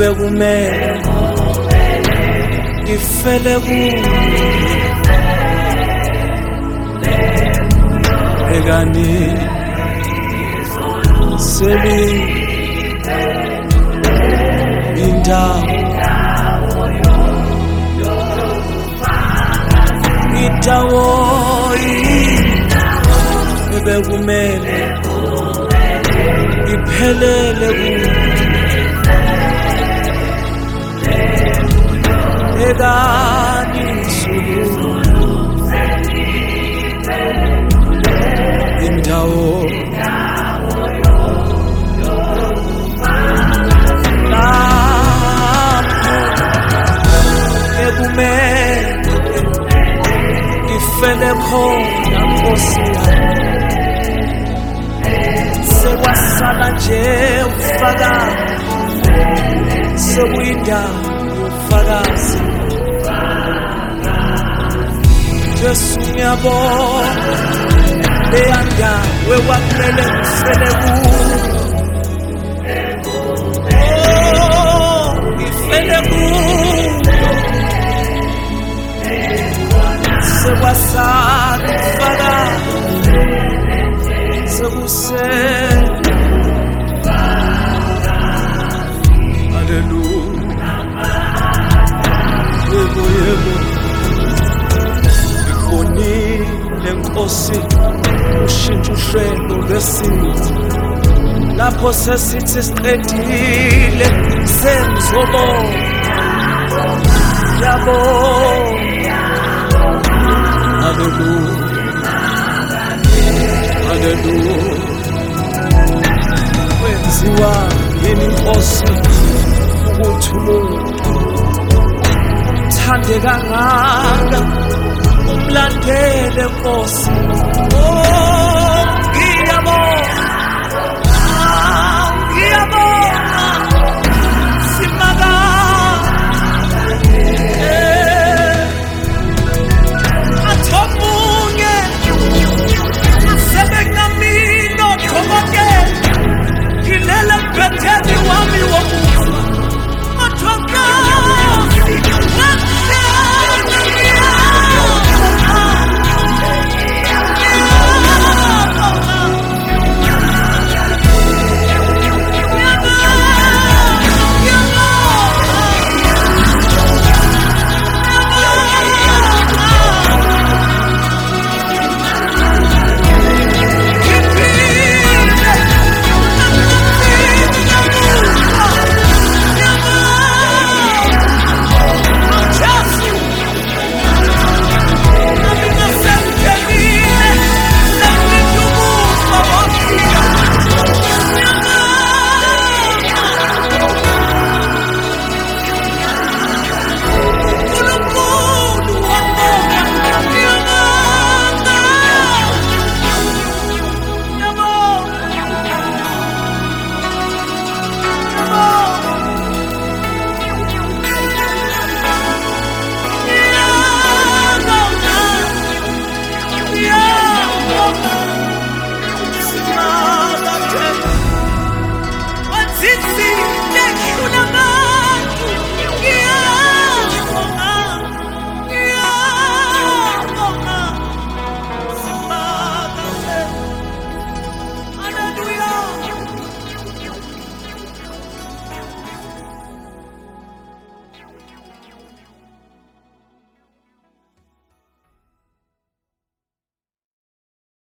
bekumele ngifele kuwe ekani seli indawo bekumele ngiphelele kuwe ekani sulu indawo bekumele ngifele khona Nkosi yami sekwasala nje ufakazi sekuyindawo ufakazi Jesu ngiyabonga leya ndawo ekwakumele ngifele kuyo ngifele kuyo sekwasala ufakazi sekusele Hallelujah yebo yebo ngibonile Nkosi ushintsha uhlelo lwesizwe lapho sesithi siqedile senzobona yabo Hallelujah Hallelujah wenziwa yini Nkosi ukuthi umuntu thande kangaka umlandele Nkosi